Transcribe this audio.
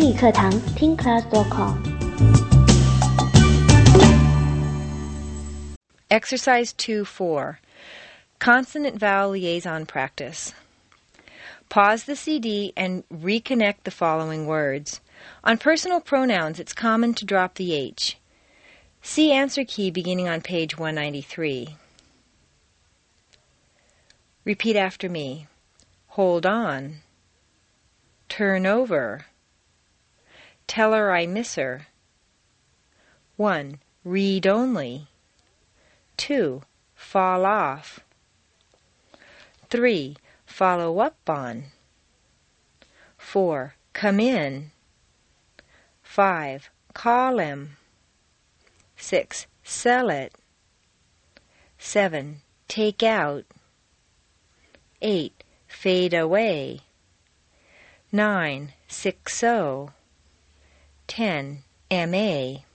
英语课堂听 class.com。 Exercise 2-4. Consonant-vowel liaison practice. Pause the CD and reconnect the following words. On personal pronouns, it's common to drop the H. See answer key beginning on page 193. Repeat after me. Hold on. Turn over. Tell her I miss her. 1. Read only. 2. Fall off. 3. Follow up on. 4. Come in. 5. Call him. 6. Sell it. 7. Take out. 8. Fade away. 9. Sick so. 10. M.A.